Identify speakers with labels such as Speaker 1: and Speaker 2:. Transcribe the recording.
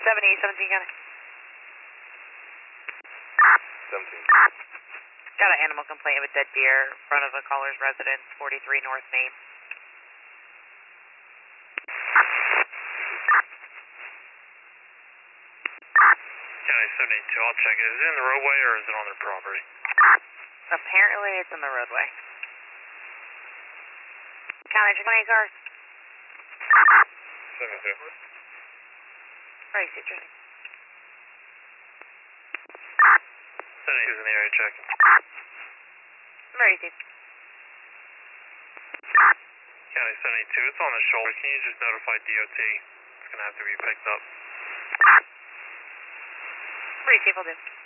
Speaker 1: 17 County.
Speaker 2: 17.
Speaker 1: Got an animal complaint of a dead deer in front of a caller's residence, 43 North Main.
Speaker 2: County 72, I'll check it. Is it in the roadway or is it on their property?
Speaker 1: Apparently it's in the roadway. County, check my cars.
Speaker 2: 72.
Speaker 1: Right, citrus.
Speaker 2: 72's in the area checking.
Speaker 1: Very safe.
Speaker 2: County 72, it's on the shoulder. Can you just notify DOT? It's going to have to be picked up.
Speaker 1: Very safe, will do.